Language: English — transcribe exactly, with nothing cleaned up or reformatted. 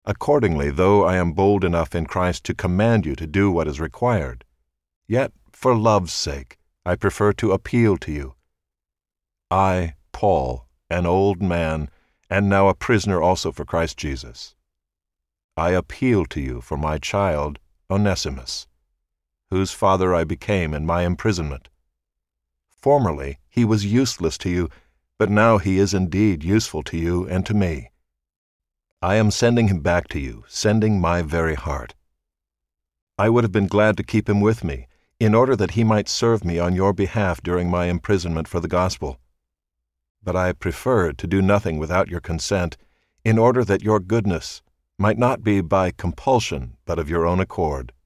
Accordingly, though I am bold enough in Christ to command you to do what is required, yet, for love's sake, I prefer to appeal to you. I, Paul, an old man, and now a prisoner also for Christ Jesus, I appeal to you for my child, Onesimus, whose father I became in my imprisonment. Formerly he was useless to you, but now he is indeed useful to you and to me. I am sending him back to you, sending my very heart. I would have been glad to keep him with me, in order that he might serve me on your behalf during my imprisonment for the gospel. But I preferred to do nothing without your consent, in order that your goodness might not be by compulsion, but of your own accord.